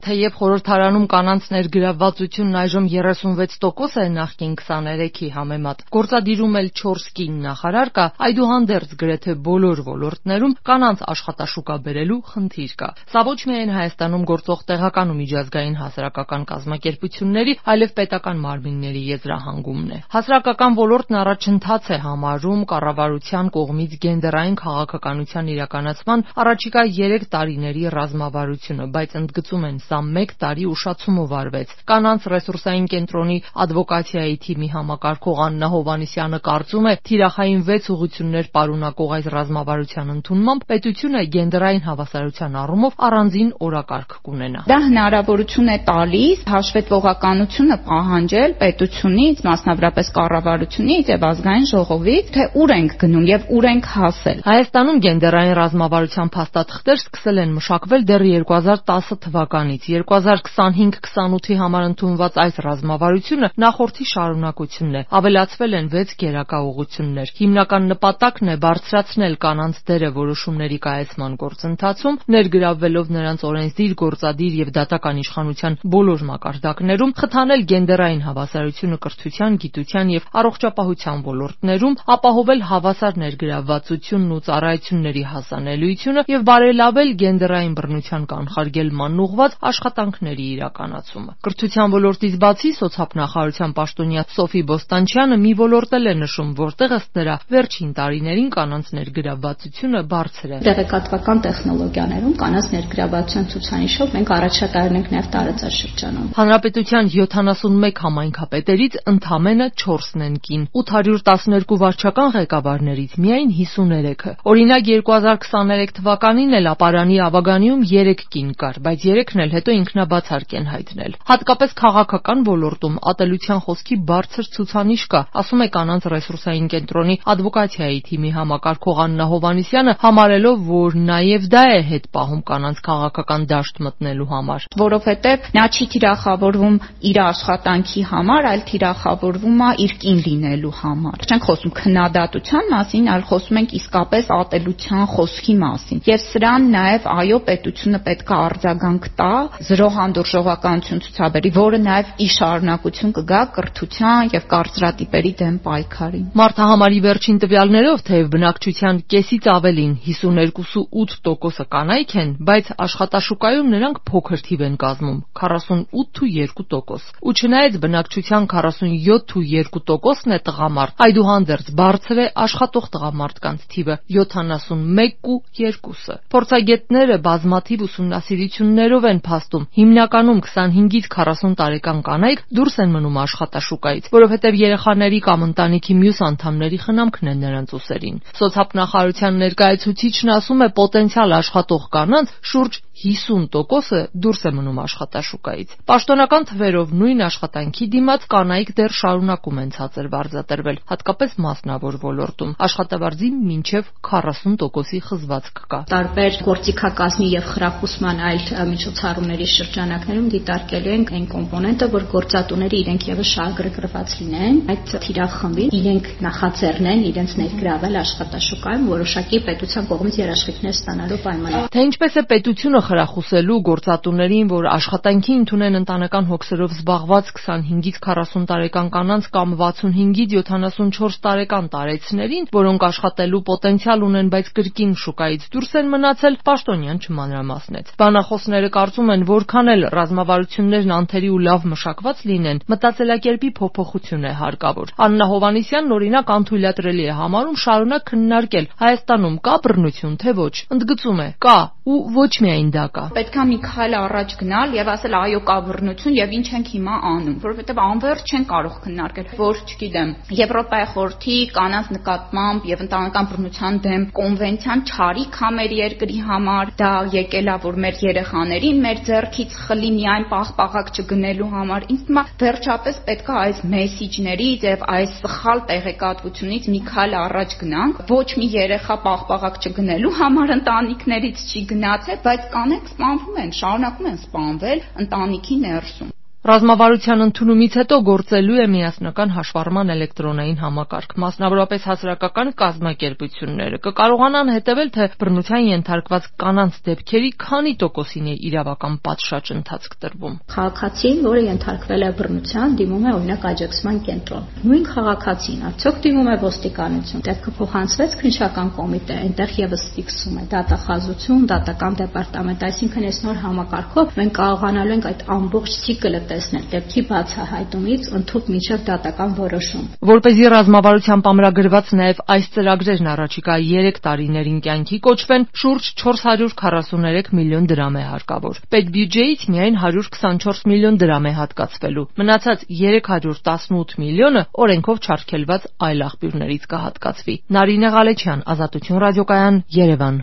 Թեև խորհրդարանում կանանց ներգրավվածությունն այժմ 36% է նախկին 23-ի համեմատ, գործադիրում էլ 4 կին նախարար կա, այդուհանդերձ գրեթե բոլոր ոլորտներում կանանց աշխատաշուկա բերելու խնդիր կա։ Սա ոչ միայն Հայաստանում գործող տեղական ու միջազգային հասարակական կազմակերպությունների, այլև պետական մարմինների եզրահանգումն է։ Հասարակական ոլորտն առաջընթաց է համարում կառավարության կողմից գենդերային քաղաքականության իրականացման առաջիկա 3 տարիների ռազմավարությունը, բայց ընդգծում են սա 1 տարի ուշացումով արվեց։ Կանանց ռեսուրսային կենտրոնի ադվոկացիայի թիմի համակարգող Աննա Հովհաննիսյանը կարծում է, թիրախային 6 ուղղություններ պարունակող այս ռազմավարության ընդունմամբ պետությունը գենդերային հավասարության առումով առանձին օրակարգ կունենա։ Դա հնարավորություն է տալիս հաշվետվողականությունը պահանջել պետությունից, մասնավորապես կառավարությունից եւ ազգային ժողովից, թե ուր ենք գնում եւ ուր ենք հասել։ Հայաստանում գենդերային ռազմավարության փաստաթղթեր սկսել են մշակվել դեռ 2010 թվականից։ 2025-28-ի համար ընդունված այս ռազմավարությունը նախորդի շարունակությունն է։ Ավելացվել են 6 գերակա ուղղություններ։ Հիմնական նպատակն է բարձրացնել կանանց դերը որոշումների կայացման գործընթացում, ներգրավվելով նրանց օրենսդիր, գործադիր եւ դատական իշխանության բոլոր մակարդակներում, խթանել գենդերային հավասարությունը կրթության, գիտության եւ առողջապահության ոլորտներում, ապահովել հավասար ներգրավվածությունն ու ծառայությունների հասանելիությունը եւ բարելավել գենդերային բռնության կանխարգելմանն ուղղված աշխատանքների իրականացումը։ Կրթության ոլորտից բացի սոցիալնախարարության պաշտոնյա Սոֆի Բոստանչյանը մի ոլորտ էլ է նշում, որտեղ ըստ նրա վերջին տարիներին կանանց ներգրավվածությունը բարձր է։ Տեղեկատվական տեխնոլոգիաներում կանանց ներգրավվածության ցուցանիշով մենք առաջատարներ ենք նաև տարածաշրջանում։ Հանրապետության 71 համայնքապետերից ընդամենը 4-ն են կին, 812 վարչական ղեկավարներից միայն 53-ը։ Օրինակ 2023 թվականին էլ ապարանի Ավագանիում 3 կին կար, բայց 3-ն էլ հետո ինքնաբացարկ են հայտնել։ Հատկապես քաղաքական ոլորտում ատելության խոսքի բարձր ցուցանիշ կա, ասում է կանանց ռեսուրսային կենտրոնի ադվոկացիայի թիմի համակարգող Աննա Հովհաննիսյանը, համարելով, որ նաև դա է հետ պահում կանանց քաղաքական դաշտ մտնելու համար։ Որովհետև նա չի թիրախավորվում իր աշխատանքի համար, այլ թիրախավորվում է իր կին լինելու համար։ Չենք խոսում քննադատության մասին, այլ խոսում ենք իսկապես ատելության խոսքի մասին։ Եվ սրան նաև այո, պետությունը պետք է արձագանք տա, զրո հանդուրժողականություն ցուցաբերի, որը նաև ի շարունակություն կգա կրթության եւ կարծրատիպերի դեմ պայքարին։ Մարտահամարի վերջին տվյալներով, թեև բնակչության կեսից ավելին 52.8% կանայք են, բայց աշխատաշուկայում նրանք փոքր թիվ են կազմում՝ 48.2%։ Ու չնայած բնակչության 47.2%-ն է տղամարդ, այդուհանդերձ բարձր է աշխատող տղամարդկանց թիվը՝ 71.2%։ Փորձագետները բազմաթիվ ուսումնասիրություններով են փաստում, հիմնականում 25-ից 40 տարեկան կանայք դուրս են մնում աշխատաշուկայից, որովհետև երեխաների կամ ընտանիքի մյուս անդամների խնամքն է նրանց ուսերին։ Սոցիալնախարարության ներկայացուցիչն ասում է, պոտենցիալ աշխատող կանանց շուրջ 50%-ը դուրս է մնում աշխատաշուկայից։ Պաշտոնական թվերով նույն աշխատանքի դիմաց կանայք դեռ շարունակում են ցածր վարձատրվել, հատկապես մասնավոր ոլորտում։ Աշխատավարձի մինչև 40%-ի խզվածք կա։ Տարբեր գործիքակազմի եւ խրախուսման այլ միջոցառումների շրջանակներում դիտարկելու ենք այն կոմպոնենտը, որ գործատուները իրենք եւս շահագրգռված լինեն, այդ թիրախմբին իրենք նախաձեռնեն իրենց ներգրավել աշխատաշուկայում որոշակի պետության կողմից երաշխիքներ ստանալու պայմաններով։ Թե ինչպես է պետությունը խրախուսելու գործատուներին, որ աշխատանքի ընդունեն ընտանեկան հոգսերով զբաղված 25-ից 40 տարեկան կանանց կամ 65-ից 74 տարեկան տարեցիներին, որոնք աշխատելու պոտենցիալ ունեն, բայց կրկին շուկայից դուրս են մնացել, պաշտոնյան չմանրամասնեց։ Բանախոսները կարծում են, որքան էլ ռազմավարություններն անթերի ու լավ մշակված լինեն, մտածելակերպի փոփոխություն է հարկավոր։ Աննա Հովհաննիսյանն օրինակ անթույլատրելի է համարում շարունակ քննարկել Հայաստանում կա բռնություն, թե ոչ։ Ընդգծում է՝ կա ու ոչ միայն դա կա։ Պետք է մի քայլ առաջ գնալ եւ ասել այո, կա բռնություն եւ ինչ ենք հիմա անում, որովհետեւ անվերջ չեն կարող քննարկել, որ, չգիտեմ, Եվրոպայի խորհրդի կանանց նկատմամբ եւ ընտանեկան բռնության դեմ կոնվենցիան չարիք է մեր երկրի համար, դա եկել է, որ մեր երեխաներին մեր ձեռքից խլի միայն պաղպաղակ չգնելու համար։ Ինձ թվում է վերջապես պետք է այս մեսիջներից եւ այս սխալ տեղեկատվությունից մի քայլ առաջ գնանք։ Ոչ մի երեխա պաղպաղակ չգնելու համար ընտանիքներից չի գնացել, բայց կանայք սպանվում են, շարունակում են սպանվել ընտանիքի ներսում։ Ռազմավարության ընդունումից հետո գործելու է միասնական հաշվառման էլեկտրոնային համակարգ, մասնավորապես հասարակական կազմակերպությունները կկարողանան հետևել, թե բռնության ենթարկված կանանց դեպքերի քանի տոկոսին է իրավական պատշաճ ընթացք տրվում։ Քաղաքացին, որը ենթարկվել է բռնության, դիմում է օրինակ աջակցման կենտրոն։ Նույն քաղաքացին արդյոք դիմում է ոստիկանություն, դեպքը փոխանցվեց քննչական կոմիտե, այնտեղ եւս ֆիքսում է դատախազություն, դատական դեպարտամենտ, այսինքն այս նոր համակարգով մենք կարողանալու ենք այդ ամբողջ ցիկլը տեսնել դեպքի բացահայտումից ընդհանուր մինչև դատական որոշում։ Որպեսզի ռազմավարությամբ ամրագրված նաև այս ծրագրերն առաջիկա 3 տարիներին կյանքի կոչվեն, շուրջ 443 միլիոն դրամ է հարկավոր։ Պետբյուջեից միայն 124 միլիոն դրամ է հատկացվելու։ Մնացած 318 միլիոնը օրենքով չարգելված այլ աղբյուրներից կհատկացվի։ Նարինե Ղալեչյան, Ազատություն ռադիոկայան, Երևան։